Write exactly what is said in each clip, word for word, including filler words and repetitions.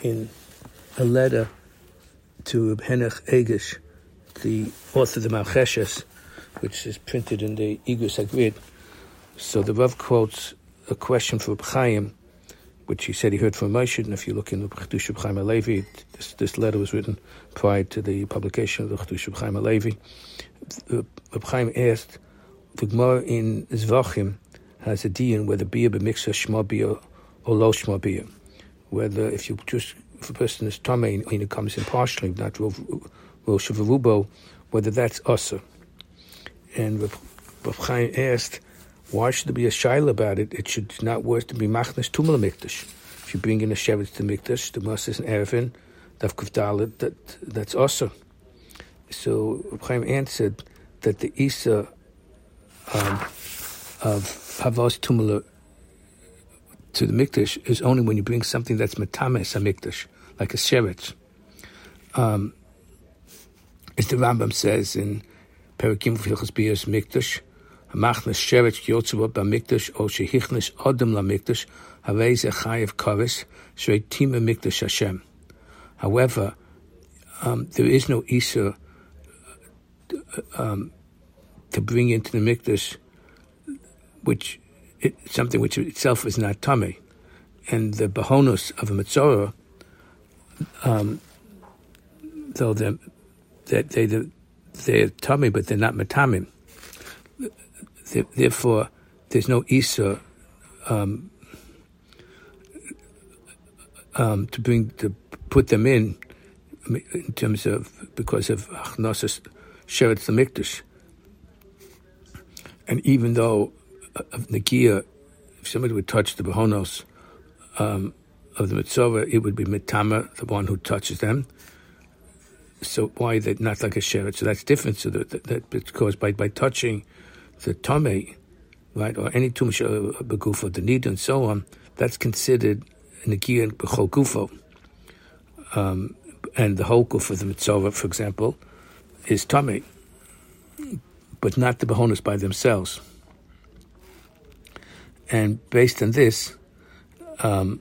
in a letter to Henech Egish, the author of the Malcheshes, which is printed in the Igus Hagrid. So the Rav quotes a question for Reb Chaim, which he said he heard from Moshe, and if you look in the Chedush Reb Chaim HaLevi, this, this letter was written prior to the publication of the Chedush Reb Chaim HaLevi. Reb Chaim asked, the Gemara in Zvachim has a diyan whether bia b'miksa shma bia or lo shma bia, whether if you just if a person is tamei and it comes in partially, not rosh v'rubo, whether that's usher. And Reb Chaim asked, why should there be a shaila about it? It should not worth to be machnas tumel mikdash. If you bring in a shevet to mikdash, the mas is an erevin, daf kufdalet, that that's usher. So Reb Chaim answered that the isa um, of havos tumel to the mikdash is only when you bring something that's metames a mikdash, like a sheretz. Um, as the Rambam says in Perikim Filchos Bias Mikdash, Hamachnas sheretz yotzuva ba mikdash o shehichnas adam la mikdash havei ze chayev kares shreitima mikdash Hashem. However, um, there is no isa um, to bring into the mikdash, which It, something which itself is not tamei, and the bahonus of a metzora, um, though they're, they they they're, they're tamei, but they're not metamim. Therefore, there's no isa um, um, to bring to put them in in terms of because of achnosas sheretz l'mikdash, and even though of Nagia, if somebody would touch the Behonos um, of the Mitzvah, it would be Mitama, the one who touches them. So why they not like a Shevet? So that's different. So that, that, that because by, by touching the Tomei, right, or any Tum Begufo, the Nida, and so on, that's considered Nagia and Bechol Gufo. Um, and the whole Gufo of the Mitzvah, for example, is Tomei, but not the Behonos by themselves. And based on this, um,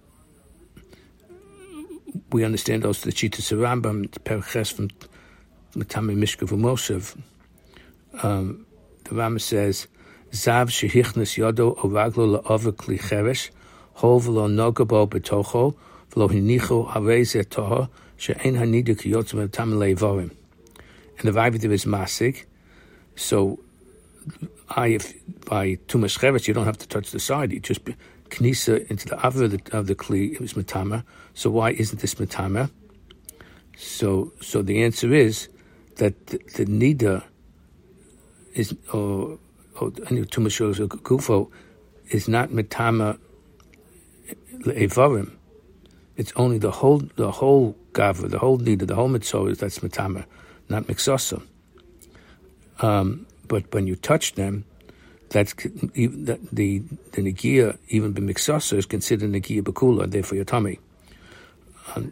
we understand also the Chitas of Rambam, the Perches from Matami Mishka V'Moshev. Um, the Rambam says, Zav shehichnas yodo o raglo la'over kli cheresh, ho v'lo nogabo betocho, v'lo hinicho harei zeh toho, she'en hanida ki yotzim v'tam le'vorim. And the Vavi there is masig, so I, if by tumas cheretz, you don't have to touch the side. You just knisa into the aver of the, of the kli. It was matama. So why isn't this matama? So, so the answer is that the, the nida is or or tumas shows or gufo is not matama le'evarim. It's only the whole the whole gavra, the whole nida, the whole mitzvah that's matama, not mixosa. Um. But when you touch them, that's the the, the negia, even b'mixasa, is considered negia b'kula, and therefore your tummy. Um,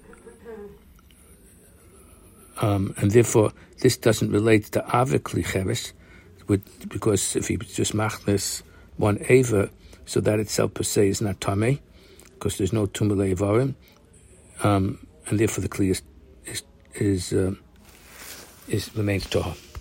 um, and therefore, this doesn't relate to avik licheres, because if you just machnes one ava, so that itself per se is not tummy, because there's no tumule avarim, um, and therefore the kli is is is, um, is remains toha.